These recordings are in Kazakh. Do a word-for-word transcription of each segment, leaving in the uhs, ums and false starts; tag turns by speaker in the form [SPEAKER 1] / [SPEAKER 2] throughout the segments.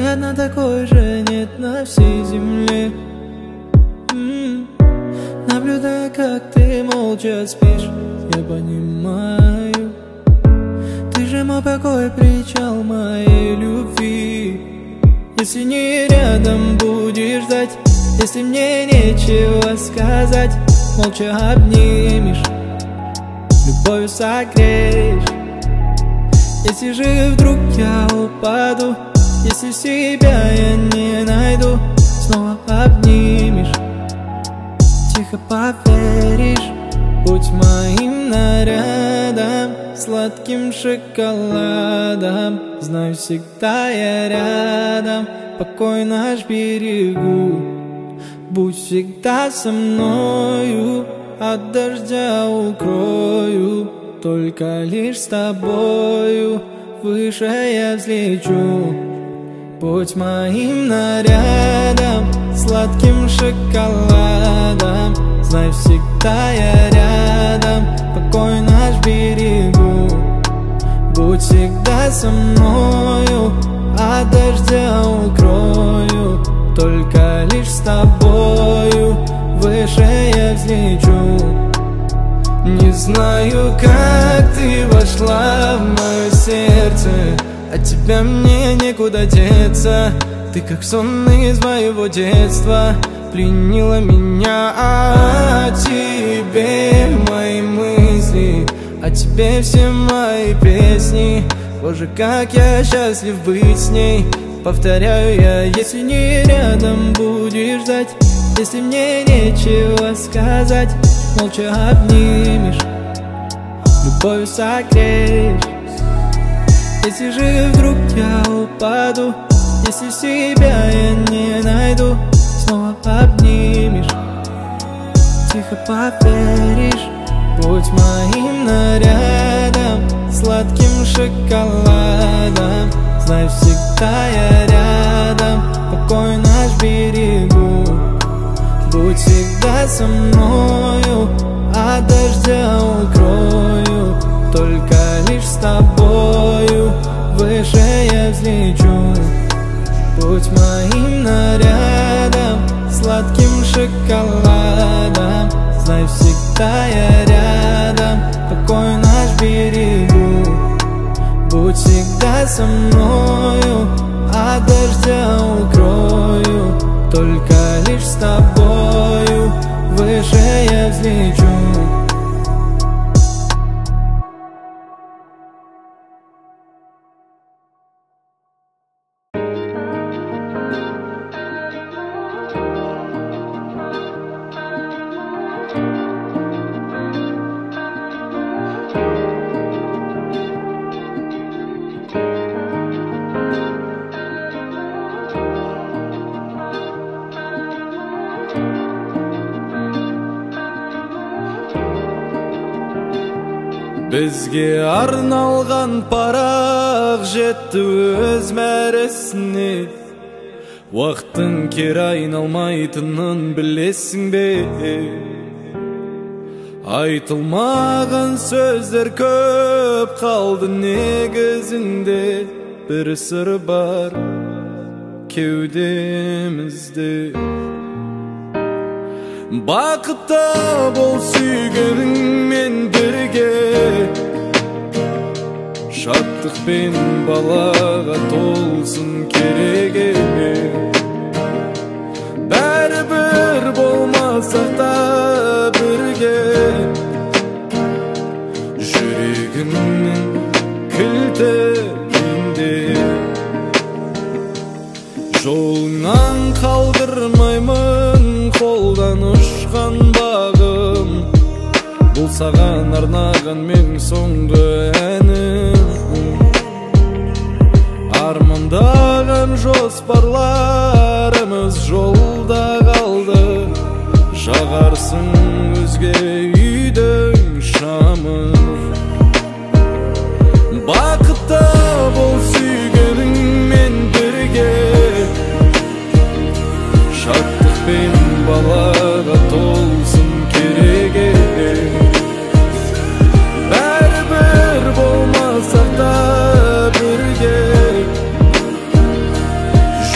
[SPEAKER 1] Вероятно, такой же нет на всей земле. М-м. Наблюдая, как ты молча спишь, я понимаю, ты же мой покой, причал моей любви. Если не рядом будешь ждать, если мне нечего сказать, молча обнимешь, любовью согреешь. Если же вдруг я упаду, если себя я не найду, снова обнимешь, тихо поверишь. Будь моим нарядом, сладким шоколадом, знаю, всегда я рядом, покой наш берегу. Будь всегда со мною, от дождя укрою, только лишь с тобою выше я взлечу. Будь моим нарядом, сладким шоколадом, знай, всегда я рядом, покой наш берегу. Будь всегда со мною, от дождя укрою, только лишь с тобою выше я взлечу. Не знаю, как ты вошла в мое сердце, от тебя мне некуда деться. Ты как сон из моего детства, пленила меня. О тебе мои мысли, о тебе все мои песни. Боже, как я счастлив быть с ней. Повторяю я, если не рядом будешь ждать, если мне нечего сказать, молча обнимешь, любовью согреешь. Если же вдруг я упаду, если себя я не найду, снова обнимешь, тихо поверишь. Будь моим нарядом, сладким шоколадом, знай, всегда я рядом, покой наш берегу. Будь всегда со мною, от дождя укрою, только лишь с тобою выше я взлечу. Будь моим нарядом, сладким шоколадом, знай, всегда я рядом, покой наш берегу. Будь всегда со мною, от дождя укрою, только лишь с тобою выше я взлечу. Бізге арналған парақ жетті өз мәресіне. Уақыттың кері айналмайтынын білесің бе? Айтылмаған сөздер көп қалды негізінде. Бір сыр бар кеудемізде. Бақытта бол сүйгеніңмен бірге, шаттықпен балаға толсын кереге. Бәрібір болмасақ та бірге, жүрегімнің кілті менде. Жолыңнан қалдырмаймын қолдан ұшқан бағым, бұл саған арнаған мен соңғы әнім. Армандаған жоспарларымыз жолда қалды, жағарсың өзге үйдің шамын. Бақытта бол сүйгеніңмен бірге, шаттықпен балаға толсын кереге. Бәрібір болмасақ та бірге,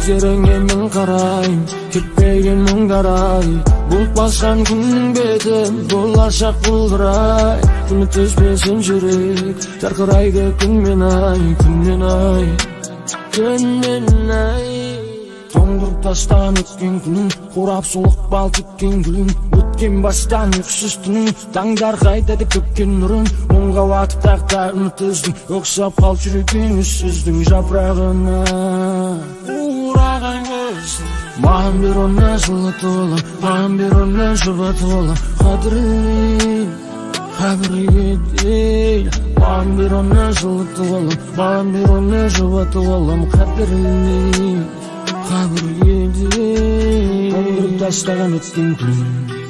[SPEAKER 1] Көздеріңе мен қарайым, кетпеген мұңдарай. Бұлт басқан күннің бетін, болашақ бұлдырай. Үміт үзбесін жүрек, жарқырайды күнмен ай, күнмен ай, күнмен ай. Тоңдырып тастан өткен күн, қурап солық бал тіккен гүлін. Өткен бастан ұйқысыз түнін, таңдар қайтады көпкен нұрын. Мұңға уақыт тақта үміт үздің, оқсап қал жүрегің үссіздің жапырағына. Ураған көздің, маған бер оны жылыты олам, маған бер оны жұбаты олам. Қадірлейін, қабірге дейін, маған бер оны жылыты олам, маған бер оны жұбаты олам. Қадірлейін, қабірге дейін. Тоңдырып тастаған өткен күн,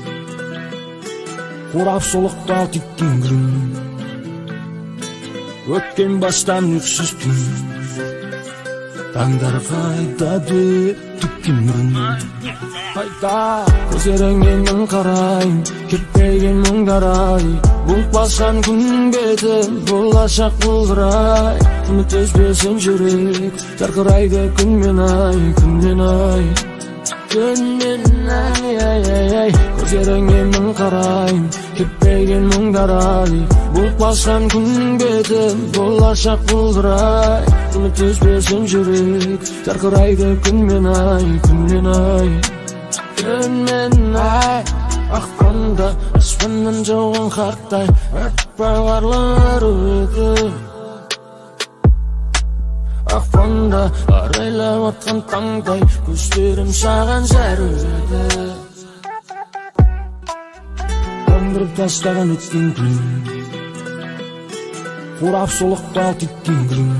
[SPEAKER 1] қурап солықта тіккен күн. Өткен бастан ұйқысыз түн, таңдар қайтады түккен нұрын. Қайта көздеріңе мен қарайым, кетпеген мұңдарай. Бұлт басқан күннің бетін, болашақ бұлдырай. Үміт үзбесін жүрек, жарқырайды күнмен ай, күнмен ай, күнмен ай, ай, ай, ай. Көздеріңе мен қарайым, кетпеген мұңдарай. Бұлт басқан күннің бетін, болашақ бұлдырай. Үміт үзбесін жүрек, жарқырайды күнмен ай, күнмен ай, күнмен ай. Ақпанда аспаннан жауған қарттай, атпай қарлар өті. Ақпанда арайлап атқан таңдай, көздерім саған зәреді. Тоңдырып тастаған өткен күн, қурап солықта тіккен күн.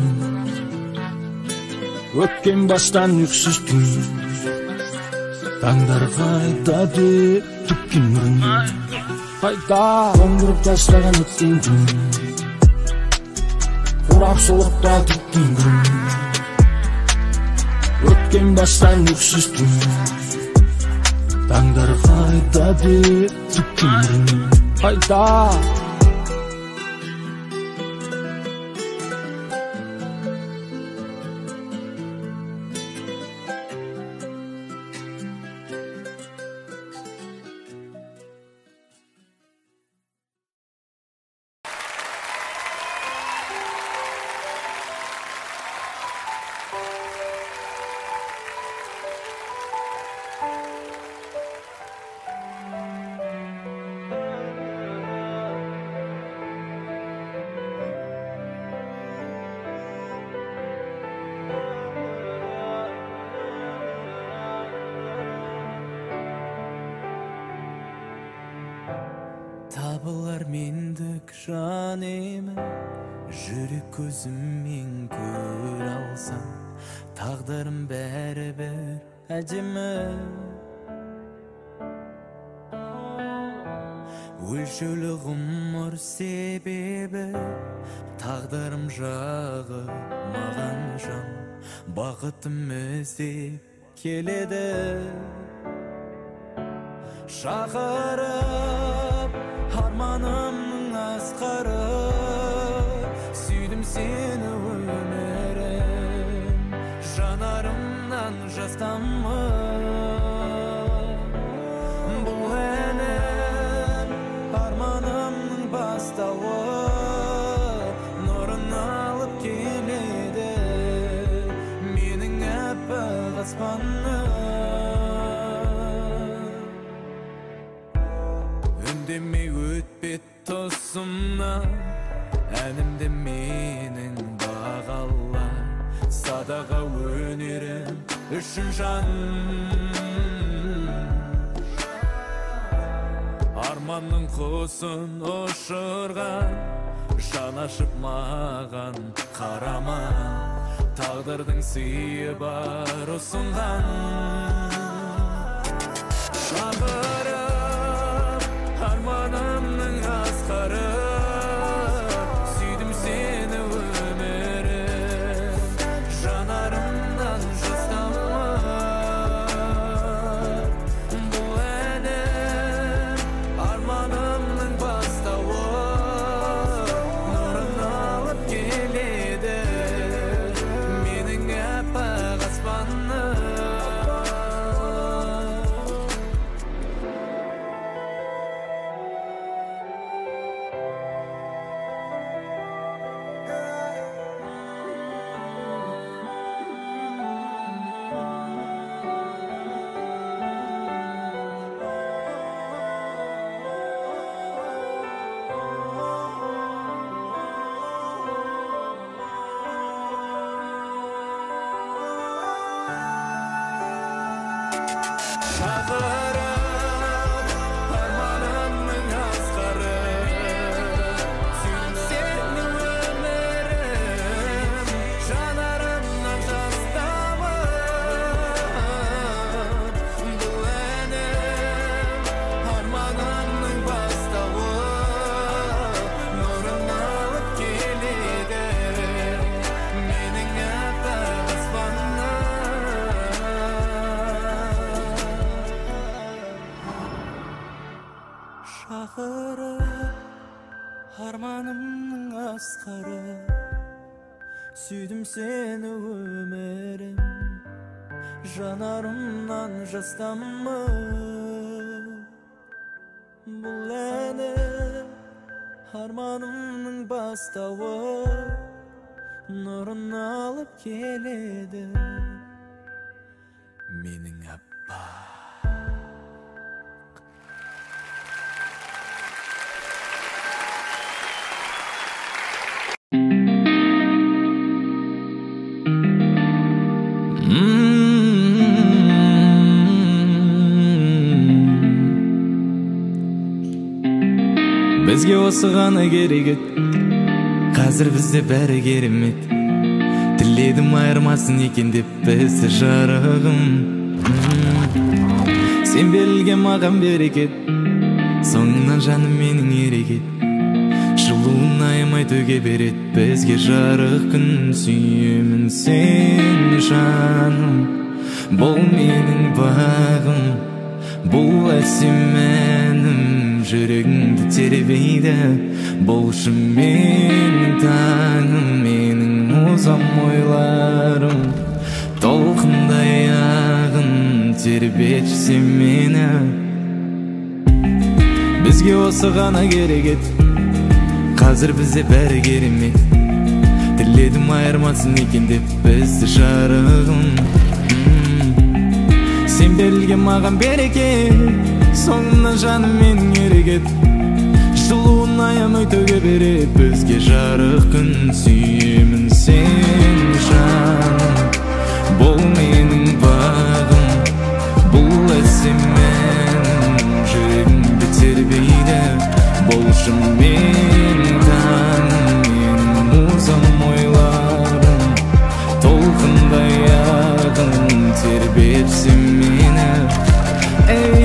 [SPEAKER 1] Өткен бастан ұйқысыз түн, таңдар қайтады түккен нұрын. Қайта тоңдырып тастаған өткен күн, қурап солықта тіккен күн. Өткен бастан ұйқысыз түн, таңдар қайтады түккен нұрын. Қайта
[SPEAKER 2] табылар мендік жан емін, жүрек көзіммен көр алсам, тағдырым бәрібір әдемі. Өлшеулі ғұмыр себебі, тағдырым жағы маған жан, бақытым іздеп келеді. Шақырып арманымның асқары, сүйдім сені өмірім, жанарымнан жас тамыр. Бұл әнім арманымның бастауы, нұрын алып келеді менің аппақ аспаным. Үндемей өтпет тосымнан, әнімде менің бағалла, садаға өнерім үшін жан. Арманның құсын ұшырған, жан ашып маған қарама, тағдырдың сыйы бар ұсынған. Шақырып арманымның асқары, сүйдім сені өмірім, жанарымнан жас тамыр. Бұл әнім арманымның бастауы, нұрын алып келеді менің аппақ аспаным. Шақырып арманымның асқары, сүйдім сені өмірім, жанарымнан жас тамы. Бұл әні арманымның бастауы, нұрын алып келеді менің аппақ. Бізге осы ғана керек еді, қазір бізде бәрі керемет. Тіледім айырмасын екен деп бізді жарығым. Сен берілген маған берекет, соңынан жаным менің ерекет. Жылуын аямай төге берет бізге жарық күн. Сүйемін сен жаным, бұл менің бағым, бұл әсем әнім. Жүрегіңді тербейді, болшы менің таңым, менің мұзам ойларым. Толқындай ағын тербетші мені. Бізге осы ғана керек еді, қазір бізде бәрі керемет. Тіледім айырмасын екен деп бізді жарығым. Сен берілген маған берекет, соңынан жаным менің ерекет. Жылуын аямай төге берет бізге жарық күн. Сүйемін сен жаным, бұл менің бағым, бұл әсем әнім. Жүрегімді тербейді, болшы менің таңым, менің мұзам ойларым. Толқындай ағын тербетші мені. Эй,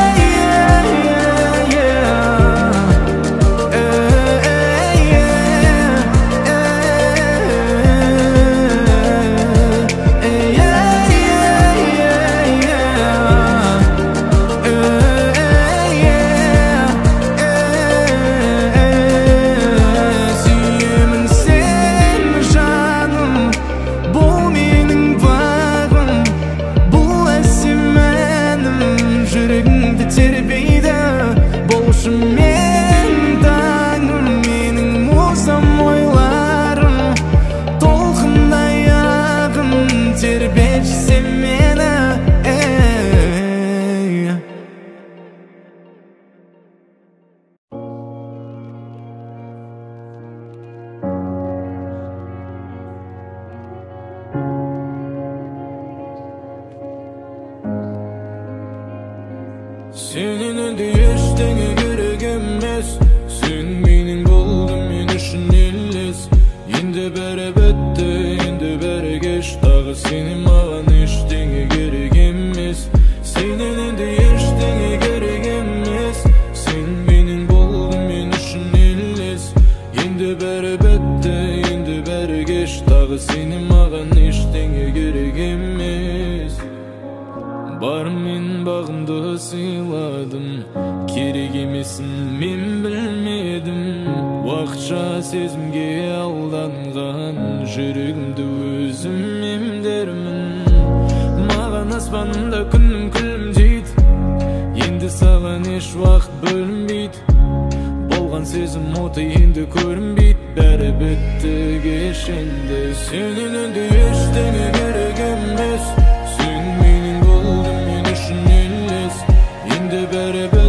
[SPEAKER 2] Senin önde eşdeğe gerek emez. Sen mening boldum, men üçün ellis. Endi beri bitti, endi beri geç. Dağı seni mağan eşdeğe gerek emez. Senin önde eşdeğe gerek emez. Sen mening boldum, men üçün ellis. Endi beri bitti, endi beri geç. Dağı seni mağan eşdeğe gerek emez. Бар мен бағымды сыйладым, керек емесін мен білмедім. Уақытша сезімге алданған жүрегімді өзім емдермін. Маған аспанында күнім күлімдейді, енді саған еш уақыт бөлінбейді. Болған сезім оты енді көрінбейді, бәрі бітті кешенді. Сенен енді ештеңе керек емес. Sen mening boldum, men üçün ellis. Endi beri